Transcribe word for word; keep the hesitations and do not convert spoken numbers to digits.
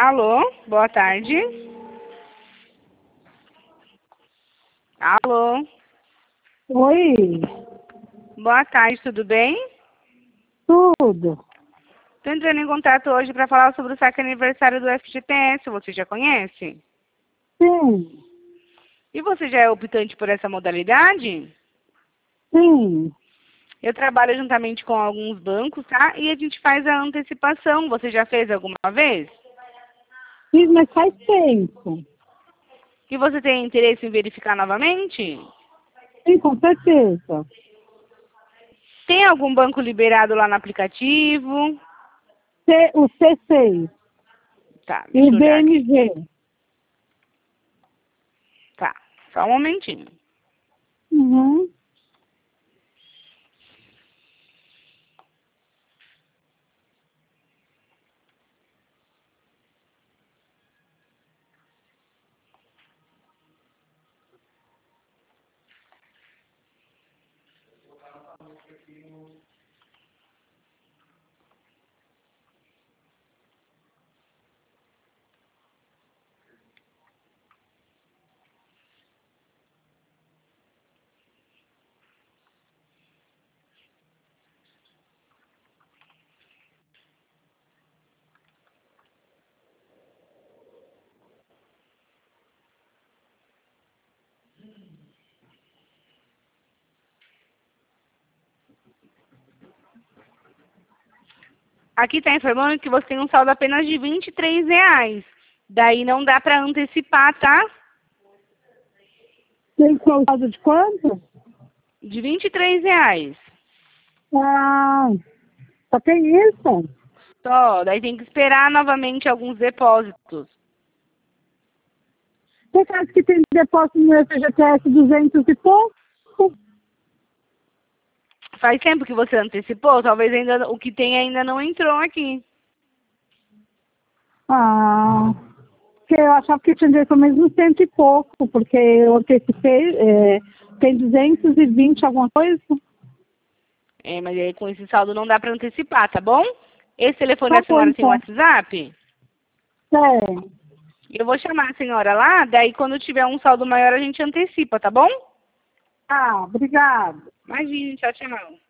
Alô, boa tarde. Alô, Oi, boa tarde, tudo bem? tudo. Estou entrando em contato hoje para falar sobre o saque aniversário do F G T S, você já conhece? Sim, E você já é optante por essa modalidade? sim. Eu trabalho juntamente com alguns bancos, tá? E a gente faz a antecipação. Você já fez alguma vez? Fiz, mas faz tempo. E você tem interesse em verificar novamente? Sim, com certeza. Tem algum banco liberado lá no aplicativo? C, o C seis Tá, e o deixa eu olhar aqui. B M G. Tá, só um momentinho. Uhum. Aqui está informando que você tem um saldo apenas de vinte e três reais. Daí não dá para antecipar, tá? Tem saldo de quanto? De vinte e três reais. Ah, só tem isso? Só, daí tem que esperar novamente alguns depósitos. Você acha que tem depósito no F G T S duzentos e pouco? Faz tempo que você antecipou? Talvez ainda o que tem ainda não entrou aqui. Ah, porque eu achava que tinha direito mesmo cento e pouco, porque eu antecipei, é, tem duzentos e vinte alguma coisa? É, mas aí com esse saldo não dá para antecipar, tá bom? Esse telefone Tá da bom, senhora tem então. WhatsApp? É. Eu vou chamar a senhora lá, daí quando tiver um saldo maior a gente antecipa, tá bom? Ah, obrigada. Imagina, tchau, tchau.